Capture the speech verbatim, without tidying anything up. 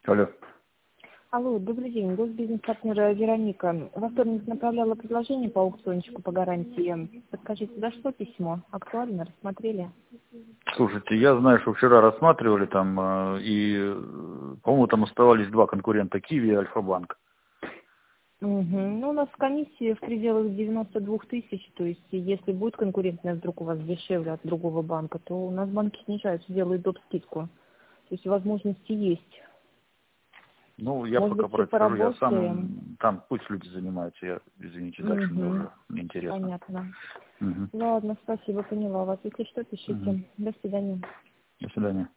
Алло. Алло, добрый день. Госбизнес-партнер Вероника. Во вторник направляла предложение по аукциончику по гарантии. Подскажите, дошло письмо? Актуально? Рассмотрели? Слушайте, я знаю, что вчера рассматривали там, э, и, э, по-моему, там оставались два конкурента, Киви и Альфа-банк. Угу. Ну, у нас комиссия в пределах девяноста двух тысяч, то есть если будет конкурентная вдруг у вас дешевле от другого банка, то у нас банки снижаются, делают доп. Скидку. То есть возможности есть. Ну, я Может пока быть, и про это скажу, я поработаем. сам, там пусть люди занимаются, я, извините, дальше мне Угу. уже неинтересно. Понятно. Угу. Ладно, спасибо, поняла вас. Если что, Угу. пишите. До свидания. До свидания.